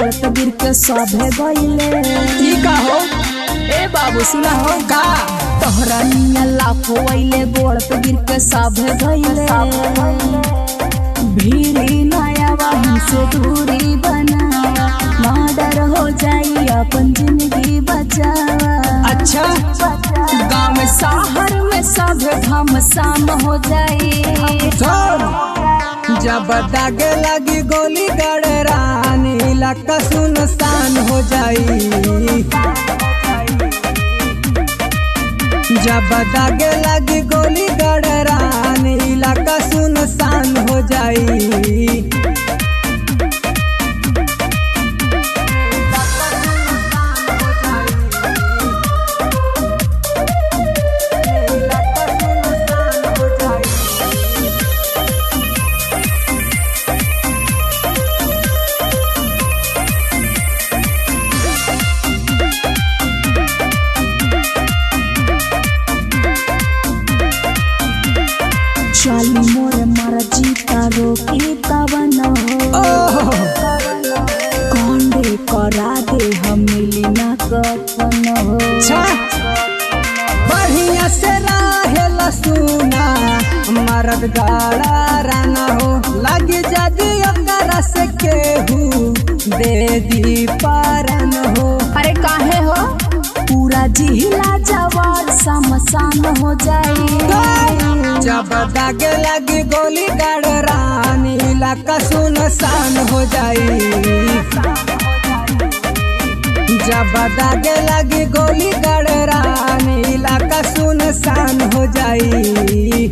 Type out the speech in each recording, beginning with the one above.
गोड़ पे गिर के सभे गइले। ई का हो ए बाबू सुना हो का तोहरा निया लाखो आइले गोड़ पे गिर के सभे गइले। भीड़ी नया वहीं से दूरी बनावा, मर्डर हो जाई अपन जिंदगी बचावा। अच्छा गाँव में शहर में सब घमसान हो जाई। जब दागे लगी गोली गड़रानी इलाका सुनसान हो जाई। जब दागे लगी गोली गड़रानी इलाका सुनसान हो जाई। चाली मोरे मारा जीता रोकी तवन हो। कौंडे करा दे हम मिली ना कफन हो। बढ़िया से रहेला सुना मरद गाड़ा राना हो। लगी जदी ओकरा से केहू दे दी पारन हो। अरे काहे हो पूरा जिला जवार समसान हो जाई। जब दागे लगी गोली गड़रानी इलाका सुनसान हो जाई। जब दागे लगी गोली गड़रानी इलाका सुनसान हो जाई।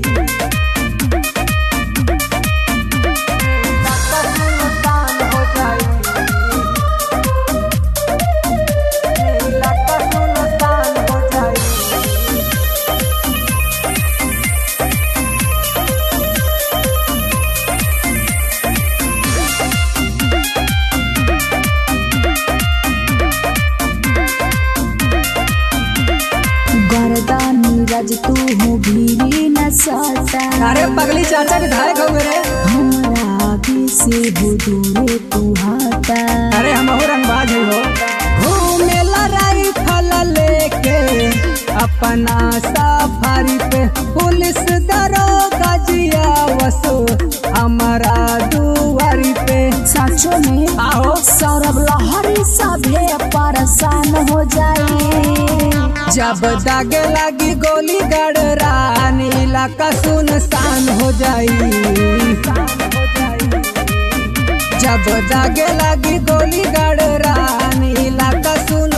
नीरज तू हूँ भीरी न सटा। अरे पगली चाचा विधायक हो मेरे हमारा आगे से हो दूरे तू हटा। अरे हम रंगबाज हो घूमेला राइफल लेके अपना सफारी पे। पुलिस दरोगा जिया वसो हमारा दुआरी पे। सचो में आओ सौरभ लहरी सभे परेशान हो जाए। जब दागे लगी गोली गड़रानी इलाका सुनसान हो जाई। जब दागे लगी गोली गड़रानी इलाका सुन